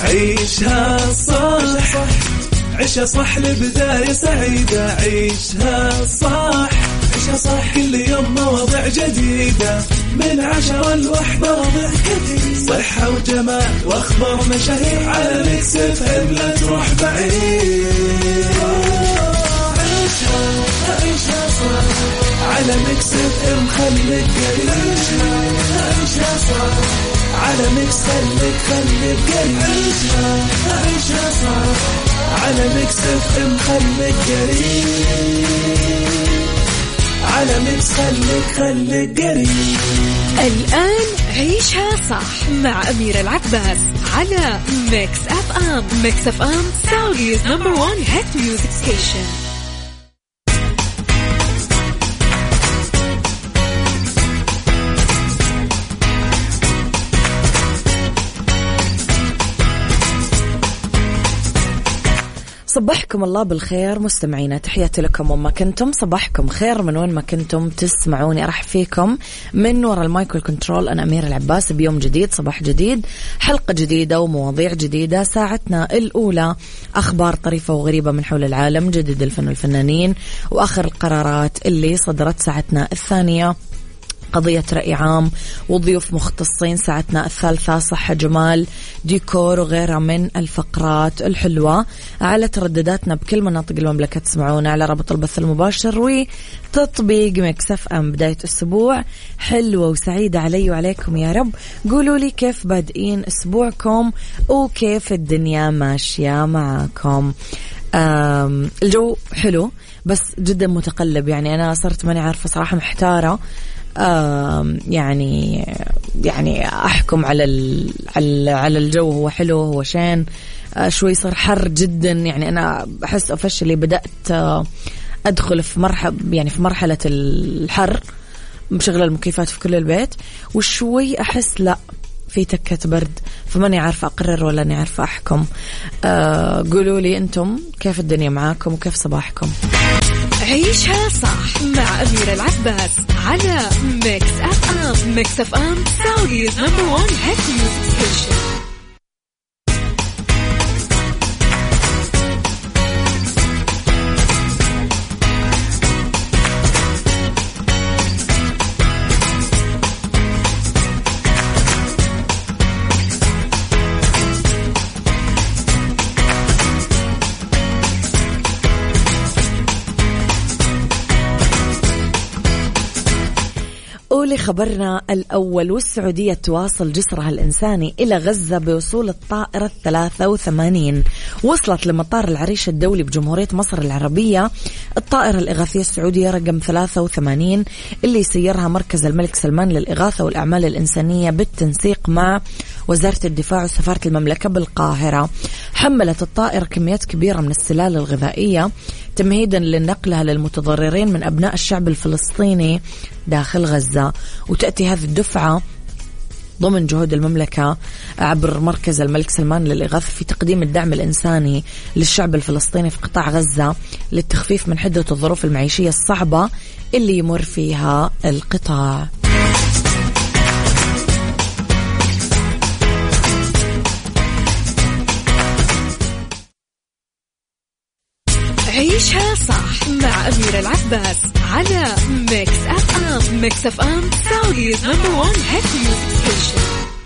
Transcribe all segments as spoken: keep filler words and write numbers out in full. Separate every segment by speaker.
Speaker 1: عيشها صح عيشها صح لبداية سعيدة. عيشها صح عيشها صح كل يوم مواضيع جديدة من عشرة لوحدة مواضيع كثير صحة وجمال واخبار مشاهير على ميكس اف ام لا تروح بعيد. عيشها عيشها صح على ميكس اف ام خليك قريب. عيشها صح على ميكس خليك خليك قريب. عيشها عيشها صح على ميكس اف ام خليك قريب. على ميكس خليك خليك قريب.
Speaker 2: الآن عيشها صح مع أميرة العباس على ميكس اف ام. ميكس اف ام سعوديز نمبر وان هيت ميوزك ستيشن. صبحكم الله بالخير مستمعينا، تحياتي لكم وما كنتم. صباحكم خير من وين ما كنتم تسمعوني. أرحب فيكم من وراء المايك والكنترول. أنا أميرة العباس بيوم جديد، صباح جديد، حلقة جديدة ومواضيع جديدة. ساعتنا الأولى أخبار طريفة وغريبة من حول العالم، جديد الفن والفنانين، وآخر القرارات اللي صدرت. ساعتنا الثانية قضية رأي عام وضيوف مختصين. ساعتنا الثالثة صحة جمال ديكور وغيرها من الفقرات الحلوة. على تردداتنا بكل مناطق المملكة تسمعونا على رابط البث المباشر وتطبيق ميكس اف ام. بداية أسبوع حلوة وسعيدة علي وعليكم يا رب. قولوا لي كيف بادئين أسبوعكم وكيف الدنيا ماشية معاكم. الجو حلو بس جدا متقلب، يعني أنا صرت ماني عارفة صراحة، محتارة آه يعني يعني أحكم على على الجو. هو حلو هو شين آه شوي صار حر جدا، يعني أنا أحس أفشلي بدأت آه أدخل في مرحلة يعني في مرحلة الحر، مشغلة المكيفات في كل البيت، وشوي أحس لا في تكة برد، فماني عارفة أقرر ولا أني عارفة أحكم. آه قولوا لي أنتم كيف الدنيا معاكم وكيف صباحكم. عيشها صح مع أميرة العباس على ميكس اف ام. ميكس اف ام سعوديز نمبر وان هيت ميوزك ستيشن. خبرنا الأول، والسعودية تواصل جسرها الإنساني إلى غزة بوصول الطائرة الثلاثة وثمانين. وصلت لمطار العريش الدولي بجمهورية مصر العربية الطائرة الإغاثية السعودية رقم ثلاثة وثمانين اللي سيرها مركز الملك سلمان للإغاثة والأعمال الإنسانية بالتنسيق مع وزارة الدفاع وسفارة المملكة بالقاهرة. حملت الطائرة كميات كبيرة من السلال الغذائية تمهيدا لنقلها للمتضررين من أبناء الشعب الفلسطيني داخل غزة. وتأتي هذه الدفعة ضمن جهود المملكة عبر مركز الملك سلمان للإغاثة في تقديم الدعم الإنساني للشعب الفلسطيني في قطاع غزة للتخفيف من حدة الظروف المعيشية الصعبة اللي يمر فيها القطاع. عيشها صح مع أميرة العباس على ميكس اف ام. ميكس اف ام سعوديز نمبر وان هيت ميوزك ستيشن.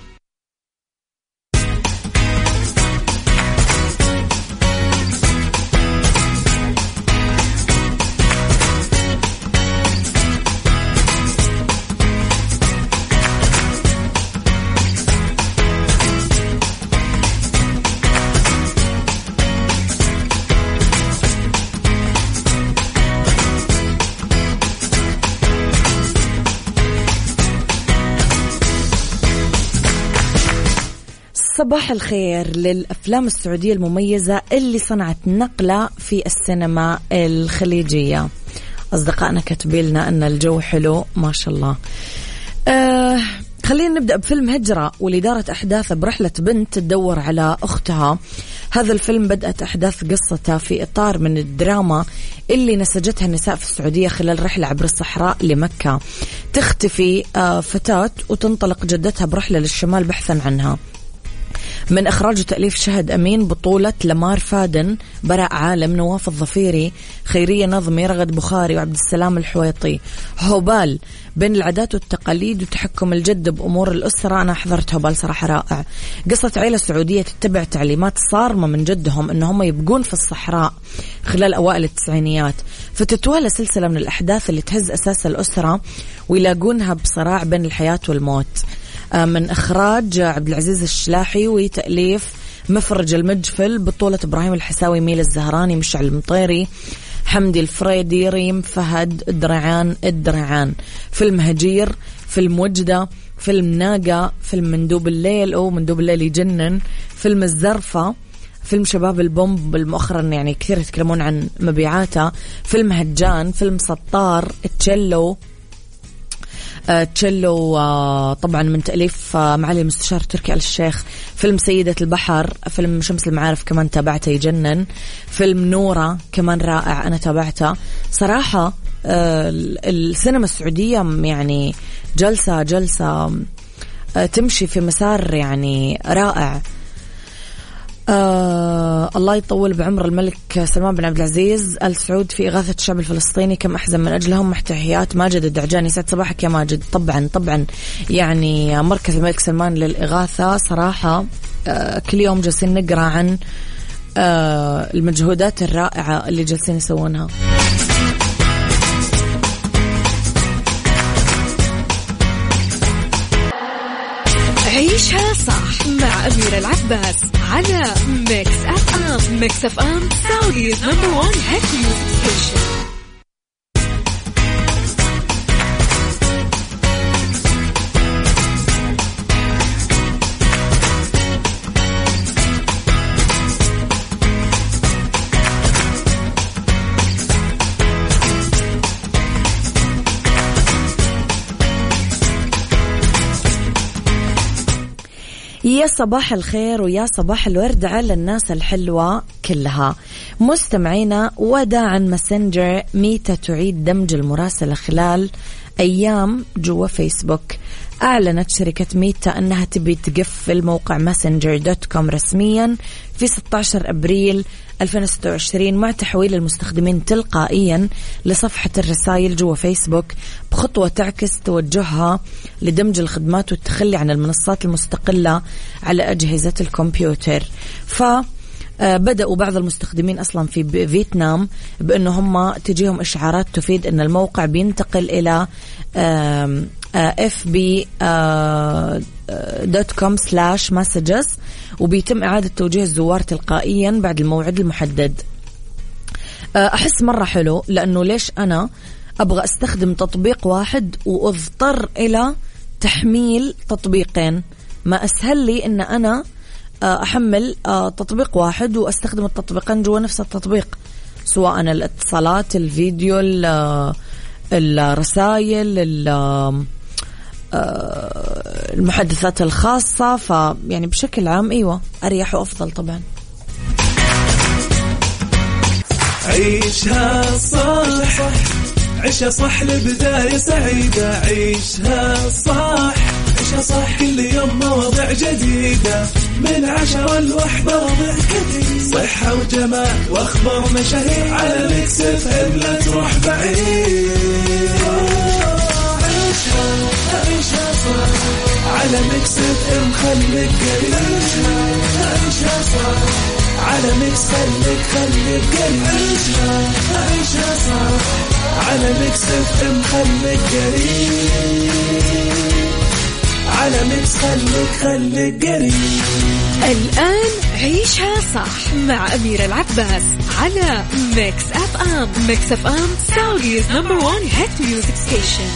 Speaker 3: صباح الخير للأفلام السعودية المميزة اللي صنعت نقلة في السينما الخليجية. أصدقائنا كاتبيلنا أن الجو حلو ما شاء الله. آه خلينا نبدأ بفيلم هجرة، واللي دارت أحداثه برحلة بنت تدور على أختها. هذا الفيلم بدأت أحداث قصته في إطار من الدراما اللي نسجتها النساء في السعودية خلال رحلة عبر الصحراء لمكة. تختفي آه فتاة وتنطلق جدتها برحلة للشمال بحثا عنها.
Speaker 2: من إخراج وتأليف شهد أمين، بطولة لمار فادن، براء عالم، نواف الظفيري، خيرية نظمي، رغد بخاري، وعبد السلام الحويطي. هوبال بين العادات والتقاليد وتحكم الجد بأمور الأسرة. أنا حضرت هوبال صراحة رائع. قصة عائلة سعودية تتبع تعليمات صارمة من جدهم إن هم يبقون في الصحراء خلال أوائل التسعينيات، فتتوالى سلسلة من الأحداث اللي تهز أساس الأسرة ويلاقونها بصراع بين الحياة والموت. من إخراج عبد العزيز الشلاحي وتأليف مفرج المجفل، بطولة إبراهيم الحساوي، ميل الزهراني، مشعل المطيري، حمدي الفريدي، ريم فهد، الدرعان الدرعان. فيلم هجير، فيلم وجدة، فيلم ناقة، فيلم مندوب الليل أو مندوب الليل يجنن، فيلم الزرفة، فيلم شباب البومب مؤخرا يعني كثير يتكلمون عن مبيعاته، فيلم هجان، فيلم سطار، تشيلو تشيلو طبعا من تأليف معالي المستشار تركي آل الشيخ، فيلم سيدة البحر، فيلم شمس المعارف كمان تابعته يجنن، فيلم نورة كمان رائع أنا تابعته صراحة. السينما السعودية يعني جلسة جلسة تمشي في مسار يعني رائع. آه الله يطول بعمر الملك سلمان بن عبد العزيز آل سعود في إغاثة الشعب الفلسطيني، كم أحزن من أجلهم. محتحيات ماجد الدعجاني. سعد صباحك يا ماجد. طبعا طبعا يعني مركز الملك سلمان للإغاثة صراحة آه كل يوم جالسين نقرأ عن آه المجهودات الرائعة اللي جالسين يسوونها.
Speaker 4: عيشها صح مع أميرة العباس على ميكس أف أم. ميكس أف أم سعوديز نمبر وان هيت ميوزك ستيشن.
Speaker 2: يا صباح الخير ويا صباح الورد على الناس الحلوة كلها. مستمعينا، وداعا ماسنجر، ميتا تعيد دمج المراسلة خلال أيام جوا فيسبوك. أعلنت شركة ميتا أنها تبي تقفل موقع ماسنجر دوت كوم رسميا في ستة عشر أبريل ألفين وستة وعشرين مع تحويل المستخدمين تلقائيا لصفحة الرسائل جوا فيسبوك، بخطوة تعكس توجهها لدمج الخدمات والتخلي عن المنصات المستقلة على أجهزة الكمبيوتر. ف بدأوا بعض المستخدمين أصلا في فيتنام بأنه هم تجيهم إشعارات تفيد أن الموقع بينتقل إلى اف بي دوت كوم سلاش مسجز، وبيتم إعادة توجيه الزوار تلقائيا بعد الموعد المحدد. أحس مرة حلو، لأنه ليش أنا أبغى أستخدم تطبيق واحد وأضطر إلى تحميل تطبيقين؟ ما أسهل لي أن أنا أحمل تطبيق واحد وأستخدم التطبيقين جوا نفس التطبيق، سواء الاتصالات، الفيديو، الرسائل، المحادثات الخاصة. فيعني بشكل عام أيوة أريح وأفضل طبعا.
Speaker 1: عيشها صح، عيشها صح لبداية سعيدة. عيشها صح، عيشها صح، كل يوم مواضيع جديدة من عشرة لوحدة، وضع جديد، صحة وجمال وأخبار مشاهير على ميكس اف ام، لا تروح بعيد. عيشها عيشها صح على ميكس اف ام، خليك قريب. عيشها صح على ميكس، خليك خليك قريب. عيشها عيشها صح على ميكس اف ام، خليك قريب. على ميكس خليك خليك قريب.
Speaker 4: الآن عيشها صح مع أميرة العباس على ميكس أف أم. ميكس أف أم سعوديز نمبر وان هيت ميوزك ستيشن.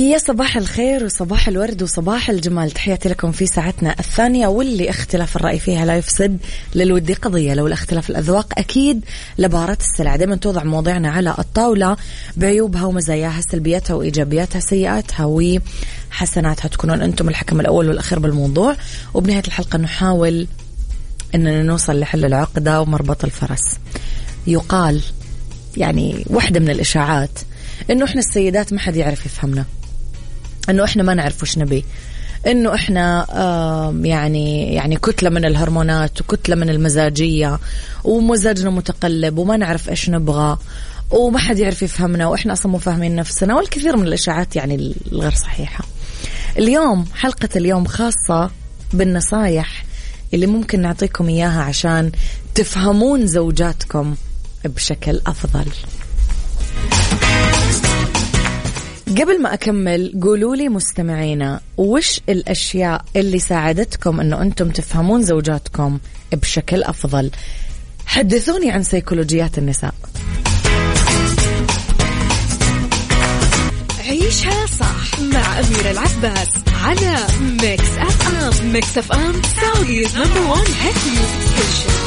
Speaker 2: يا صباح الخير وصباح الورد وصباح الجمال، تحياتي لكم في ساعتنا الثانية واللي اختلاف الرأي فيها لا يفسد للودي قضية، لو الاختلاف الأذواق أكيد لبارة السلع. دائما توضع مواضيعنا على الطاولة بعيوبها ومزاياها، سلبياتها وإيجابياتها، سيئاتها وحسناتها، تكونون أنتم الحكم الأول والأخير بالموضوع. وبنهاية الحلقة نحاول أننا نوصل لحل العقدة ومربط الفرس. يقال يعني واحدة من الإشاعات إنه إحنا السيدات ما حد يعرف يفهمنا، إنه إحنا ما نعرف وش نبي، إنه إحنا آه يعني يعني كتلة من الهرمونات وكتلة من المزاجية ومزاجنا متقلب وما نعرف إيش نبغى وما حد يعرف يفهمنا وإحنا أصلا مو فاهمين نفسنا، والكثير من الإشاعات يعني الغير صحيحة. اليوم حلقة اليوم خاصة بالنصايح اللي ممكن نعطيكم إياها عشان تفهمون زوجاتكم بشكل أفضل. قبل ما أكمل قولوا لي مستمعينا وش الأشياء اللي ساعدتكم أنه أنتم تفهمون زوجاتكم بشكل أفضل. حدثوني عن سيكولوجيات النساء.
Speaker 4: عيشها صح مع أميرة العباس على ميكس أف أم. ميكس أف أم سعوديز نمبر وان هيت ميوزك ستيشن.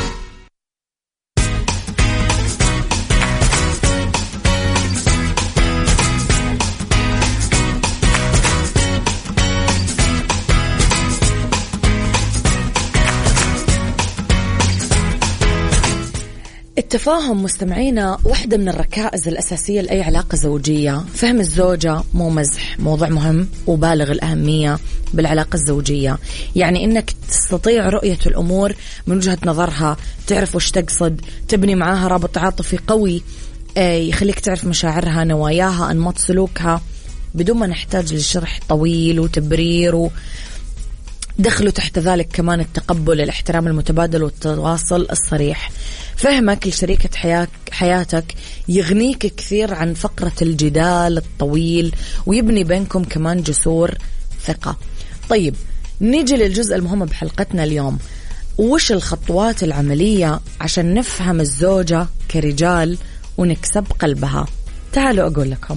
Speaker 2: التفاهم مستمعينا واحدة من الركائز الأساسية لأي علاقة زوجية. فهم الزوجة مو مزح، موضوع مهم وبالغ الأهمية بالعلاقة الزوجية. يعني إنك تستطيع رؤية الأمور من وجهة نظرها، تعرف وش تقصد، تبني معاها رابط عاطفي قوي يخليك تعرف مشاعرها، نواياها، أنماط سلوكها، بدون ما نحتاج لشرح طويل وتبرير. و دخلوا تحت ذلك كمان التقبل، الاحترام المتبادل والتواصل الصريح. فهمك لشريكة حياك حياتك يغنيك كثير عن فقرة الجدال الطويل ويبني بينكم كمان جسور ثقة. طيب نيجي للجزء المهم بحلقتنا اليوم، وش الخطوات العملية عشان نفهم الزوجة كرجال ونكسب قلبها؟ تعالوا أقول لكم.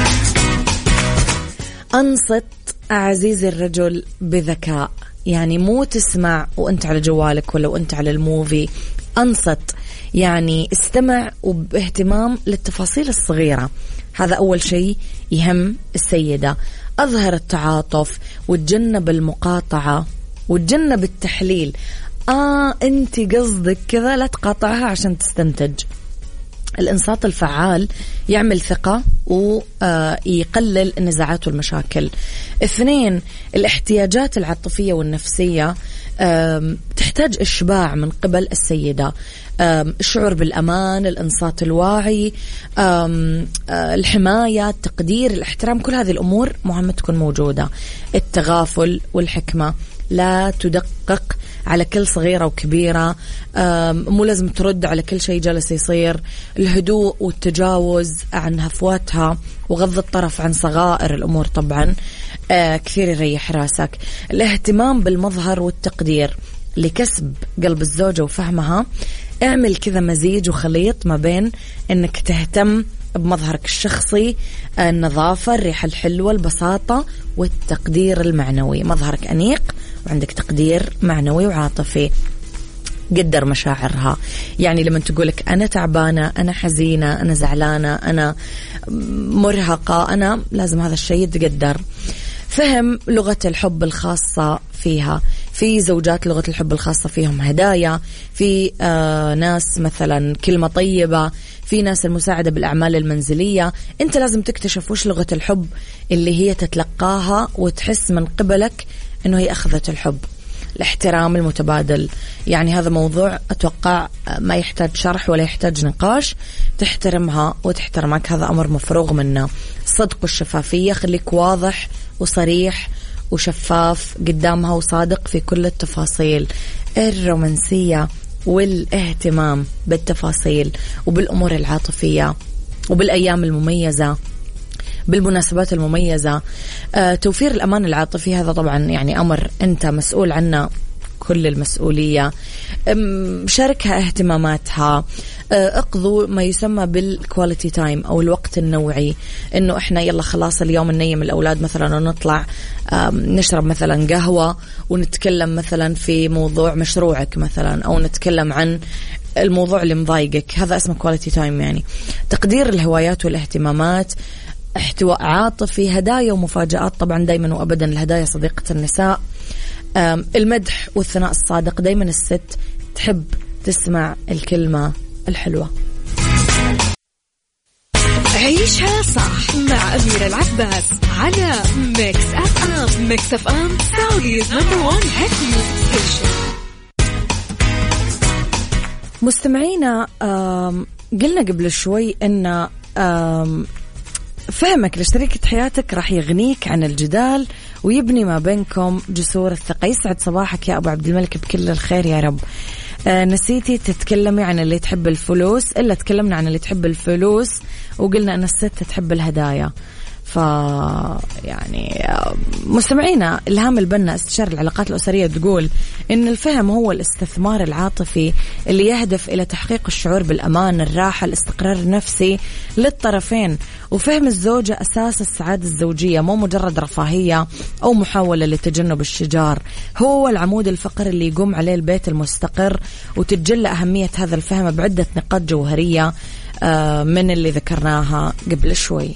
Speaker 2: أنصت عزيزي الرجل بذكاء، يعني مو تسمع وانت على جوالك ولا وانت على الموفي. أنصت يعني استمع وباهتمام للتفاصيل الصغيرة. هذا أول شيء يهم السيدة. أظهر التعاطف وتجنب المقاطعة وتجنب التحليل. آه أنت قصدك كذا، لا تقاطعها عشان تستنتج. الإنصات الفعال يعمل ثقة ويقلل النزاعات والمشاكل. اثنين، الاحتياجات العاطفية والنفسية تحتاج إشباع من قبل السيدة. الشعور بالأمان، الإنصات الواعي، الحماية، التقدير، الاحترام، كل هذه الأمور مهمة تكون موجودة. التغافل والحكمة، لا تدقق على كل صغيرة وكبيرة، مو لازم ترد على كل شيء جالس يصير. الهدوء والتجاوز عن هفواتها وغض الطرف عن صغائر الأمور طبعا كثير يريح راسك. الاهتمام بالمظهر والتقدير لكسب قلب الزوجة وفهمها. اعمل كذا مزيج وخليط ما بين انك تهتم بمظهرك الشخصي، النظافة، الريحة الحلوة، البساطة، والتقدير المعنوي. مظهرك أنيق وعندك تقدير معنوي وعاطفي. قدر مشاعرها، يعني لما تقولك أنا تعبانة، أنا حزينة، أنا زعلانة، أنا مرهقة، أنا لازم هذا الشيء يتقدر. فهم لغة الحب الخاصة فيها. في زوجات لغة الحب الخاصة فيهم هدايا، في آه ناس مثلا كلمة طيبة، في ناس المساعدة بالأعمال المنزلية. أنت لازم تكتشف وش لغة الحب اللي هي تتلقاها وتحس من قبلك أنه هي أخذت الحب. الاحترام المتبادل، يعني هذا موضوع أتوقع ما يحتاج شرح ولا يحتاج نقاش. تحترمها وتحترمك، هذا أمر مفروغ منه. الصدق والشفافية، خليك واضح وصريح وشفاف قدامها وصادق في كل التفاصيل. الرومانسية والاهتمام بالتفاصيل وبالأمور العاطفية وبالأيام المميزة، بالمناسبات المميزة. آه، توفير الأمان العاطفي، هذا طبعا يعني أمر أنت مسؤول عنه
Speaker 3: كل المسؤولية، شاركها اهتماماتها، اقضوا ما يسمى بالكواليتي تايم أو الوقت النوعي، إنه إحنا يلا خلاص اليوم ننيم الأولاد مثلا ونطلع نشرب مثلا قهوة ونتكلم مثلا في موضوع مشروعك مثلا، أو نتكلم عن الموضوع اللي مضايقك، هذا اسمه كواليتي تايم. يعني تقدير الهوايات والاهتمامات، احتواء عاطفي، هدايا ومفاجآت، طبعا دايما وأبدا الهدايا صديقة النساء، المدح والثناء الصادق، دايما الست تحب تسمع الكلمة الحلوة.
Speaker 4: عيشها صح مع أميرة العباس على ميكس أف أم. ميكس أف أم سعوديز نمبر وان هيت ميوزك ستيشن.
Speaker 3: مستمعينا، قلنا قبل شوي أن فهمك لشريكة حياتك راح يغنيك عن الجدال ويبني ما بينكم جسور الثقة. يسعد صباحك يا أبو عبد الملك بكل الخير يا رب. آه نسيتي تتكلمي عن اللي تحب الفلوس، إلا تكلمنا عن اللي تحب الفلوس وقلنا أن الست تحب الهدايا. ف يعني مستمعينا، إلهام البنا استشاري العلاقات الأسرية تقول إن الفهم هو الاستثمار العاطفي اللي يهدف إلى تحقيق الشعور بالأمان، الراحة، الاستقرار النفسي للطرفين. وفهم الزوجة أساس السعادة الزوجية، مو مجرد رفاهية أو محاولة لتجنب الشجار، هو العمود الفقري اللي يقوم عليه البيت المستقر. وتتجلى أهمية هذا الفهم بعدة نقاط جوهرية من اللي ذكرناها قبل شوي.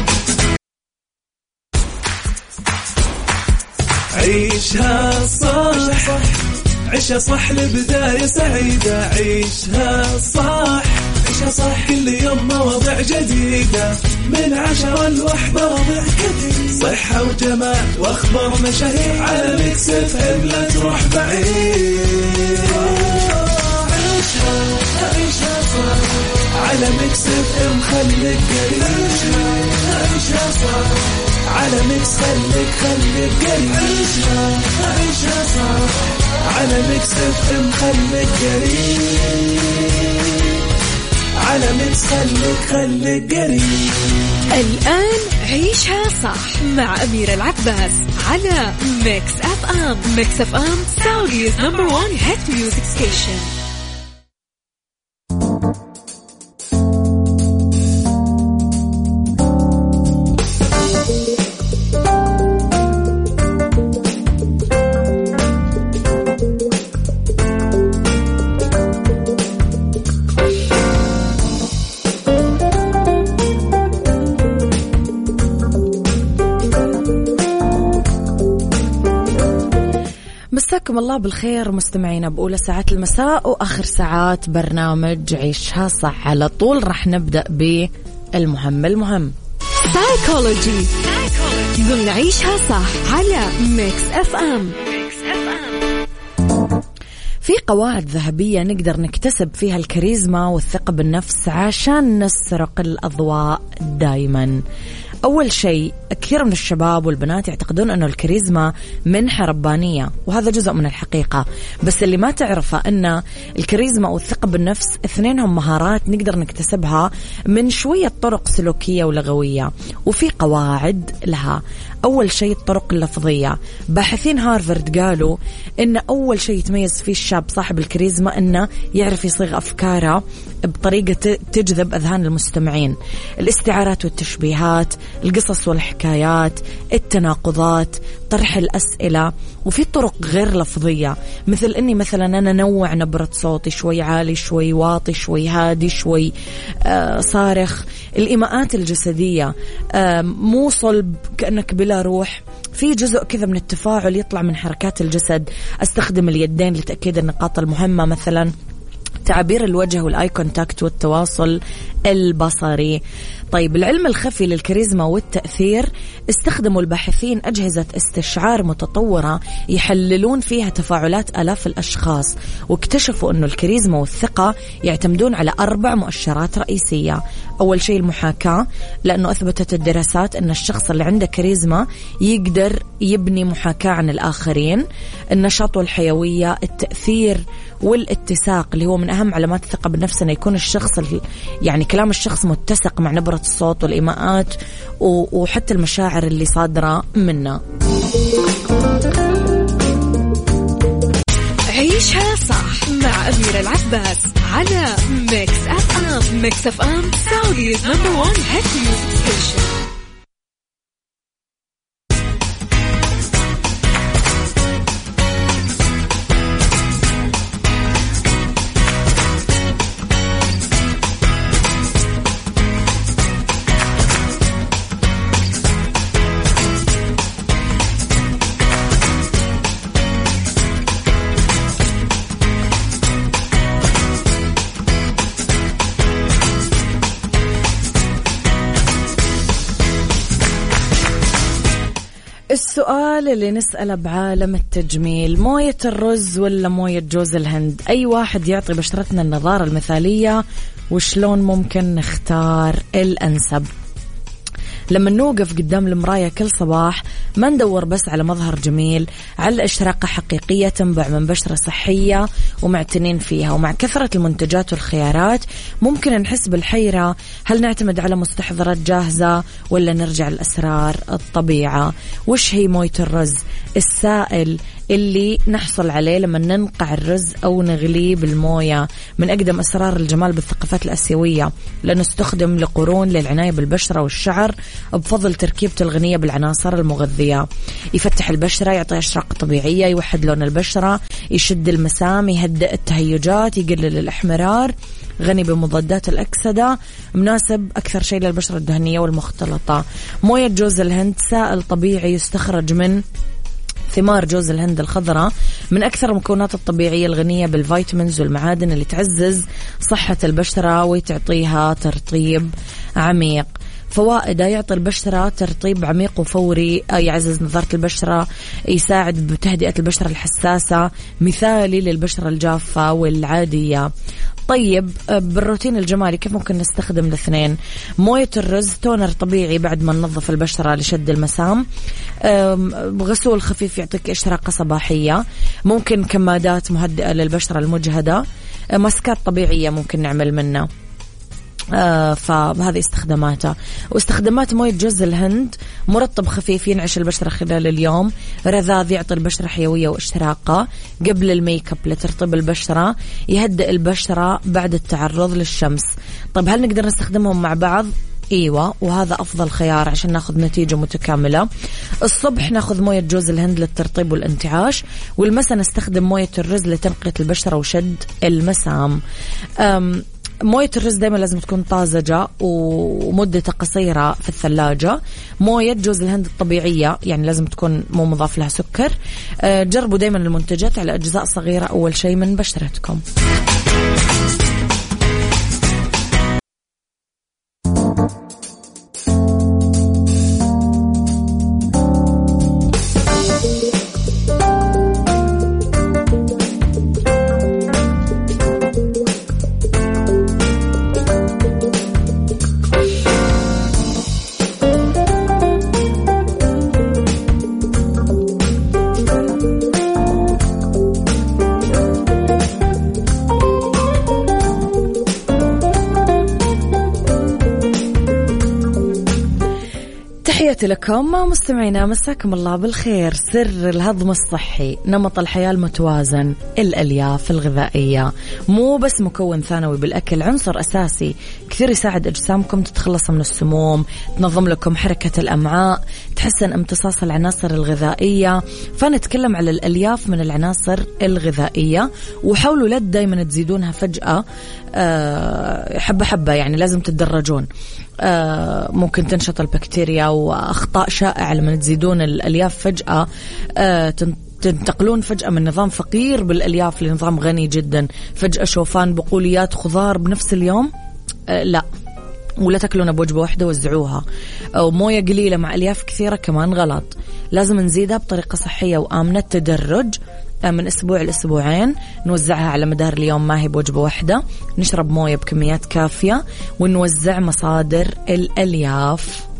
Speaker 1: عيشها صح، عيشها صح لبداية سعيدة. عيشها صح، عيشها صح كل يوم مواضيع جديدة، من عشرة لوحدة مواضيع كثير، صحة وجمال واخبار مشاهير، على ميكس اف ام لا تروح بعيد. عيشها عيشها صح على ميكس اف ام خليك قريب. عيشها صح على ميكس خليك خليك قريب. عيشها عيشها صح على ميكس اف ام خليك قريب. على ميكس خليك خليك قريب.
Speaker 4: الآن عيشها صح مع أميرة العباس على ميكس أف أم. ميكس أف أم سعوديز نمبر وان هيت ميوزك ستيشن.
Speaker 3: مساكم الله بالخير مستمعينا بأولى ساعات المساء وآخر ساعات برنامج عيشها صح. على طول رح نبدأ بالمهم المهم
Speaker 4: سايكولوجي. قلنا عيشها صح على ميكس أف أم.
Speaker 3: في قواعد ذهبية نقدر نكتسب فيها الكاريزما والثقة بالنفس عشان نسرق الأضواء دايما. أول شيء، كثير من الشباب والبنات يعتقدون أنه الكاريزما منحة ربانية، وهذا جزء من الحقيقة، بس اللي ما تعرفه أن الكاريزما والثقة بالنفس اثنينهم مهارات نقدر نكتسبها من شوية طرق سلوكية ولغوية، وفي قواعد لها. أول شيء الطرق اللفظية. باحثين هارفارد قالوا أن أول شيء يتميز فيه الشاب صاحب الكاريزما أنه يعرف يصيغ أفكاره بطريقة تجذب أذهان المستمعين. الاستعارات والتشبيهات، القصص والحكايات، التناقضات، طرح الأسئلة. وفي طرق غير لفظية، مثل أني مثلا أنا نوع نبرة صوتي، شوي عالي شوي واطي شوي هادي شوي آه صارخ. الإيماءات الجسدية، آه مو صلب كأنك بلا روح، في جزء كذا من التفاعل يطلع من حركات الجسد. أستخدم اليدين لتأكيد النقاط المهمة، مثلا تعبير الوجه والآي كونتاكت والتواصل البصري. طيب العلم الخفي للكاريزما والتأثير، استخدموا الباحثين أجهزة استشعار متطورة يحللون فيها تفاعلات آلاف الأشخاص، واكتشفوا أنه الكاريزما والثقة يعتمدون على أربع مؤشرات رئيسية. أول شيء المحاكاة، لأنه أثبتت الدراسات أن الشخص اللي عنده كاريزما يقدر يبني محاكاة عن الآخرين. النشاط والحيوية، التأثير والاتساق، اللي هو من أهم علامات الثقة بالنفس أن يكون الشخص يعني كلام الشخص متسق مع نبرة الصوت والإيماءات وحتى المشاعر اللي صادرة منه.
Speaker 4: عيشها صح مع أميرة العباس على ميكس أف أم. ميكس أف أم سعوديز نمبر وان هيت ميوزك ستيشن.
Speaker 3: السؤال اللي نسأله بعالم التجميل، موية الرز ولا موية جوز الهند؟ أي واحد يعطي بشرتنا النضارة المثالية، وشلون ممكن نختار الأنسب؟ لما نوقف قدام المراية كل صباح ما ندور بس على مظهر جميل، على إشراقة حقيقية تنبع من بشرة صحية ومعتنين فيها. ومع كثرة المنتجات والخيارات ممكن نحس بالحيرة، هل نعتمد على مستحضرات جاهزة ولا نرجع لأسرار الطبيعة؟ وش هي موية الرز؟ السائل اللي نحصل عليه لما ننقع الرز أو نغليه بالموية، من أقدم أسرار الجمال بالثقافات الآسيوية، لأنه استخدم لقرون للعناية بالبشرة والشعر بفضل تركيبته الغنية بالعناصر المغذية. يفتح البشرة، يعطي أشراق طبيعية، يوحد لون البشرة، يشد المسام، يهدئ التهيجات، يقلل الإحمرار، غني بمضادات الأكسدة، مناسب أكثر شيء للبشرة الدهنية والمختلطة. موية جوز الهند سائل طبيعي يستخرج من ثمار جوز الهند الخضراء، من أكثر المكونات الطبيعية الغنية بالفيتامينز والمعادن اللي تعزز صحة البشرة وتعطيها ترطيب عميق. فوائده: يعطي البشرة ترطيب عميق وفوري، يعزز نضارة البشرة، يساعد بتهدئة البشرة الحساسة، مثالي للبشرة الجافة والعادية. طيب بالروتين الجمالي كيف ممكن نستخدم الاثنين؟ موية الرز تونر طبيعي بعد ما ننظف البشرة لشد المسام، غسول خفيف يعطيك إشراقة صباحية، ممكن كمادات مهدئة للبشرة المجهدة، ماسكات طبيعية ممكن نعمل منها. آه فهذه استخداماتها. واستخدامات موية جوز الهند: مرطب خفيف ينعش البشرة خلال اليوم، رذاذ يعطي البشرة حيوية واشتراقة قبل الميك اب لترطيب البشرة، يهدئ البشرة بعد التعرض للشمس. طيب هل نقدر نستخدمهم مع بعض؟ ايوه، وهذا افضل خيار عشان ناخذ نتيجة متكاملة. الصبح ناخذ موية جوز الهند للترطيب والانتعاش، والمساء نستخدم موية الرز لتنقية البشرة وشد المسام. أم موية الرز دايما لازم تكون طازجة ومدتها قصيرة في الثلاجة. موية جوز الهند الطبيعية يعني لازم تكون مو مضاف لها سكر. أه جربوا دايما المنتجات على أجزاء صغيرة أول شيء من بشرتكم. لكم مستمعينا، مساكم الله بالخير. سر الهضم الصحي، نمط الحياة المتوازن، الألياف الغذائية، مو بس مكون ثانوي بالأكل، عنصر أساسي كثير يساعد أجسامكم تتخلص من السموم، تنظم لكم حركة الأمعاء، تحسن امتصاص العناصر الغذائية. فنتكلم على الألياف من العناصر الغذائية، وحاولوا لا دايما تزيدونها فجأة، حبة حبة، يعني لازم تتدرجون. آه ممكن تنشط البكتيريا، وأخطاء شائعة لما تزيدون الألياف فجأة. آه تنتقلون فجأة من نظام فقير بالألياف لنظام غني جدا، فجأة شوفان بقوليات خضار بنفس اليوم. آه لا، ولا تاكلونها بوجبة واحدة وزعوها. أو موية قليلة مع ألياف كثيرة كمان غلط، لازم نزيدها بطريقة صحية وآمنة. تدرج من أسبوع لأسبوعين، نوزعها على مدار اليوم، ما هي بوجبة واحدة. نشرب موية بكميات كافية، ونوزع مصادر الألياف.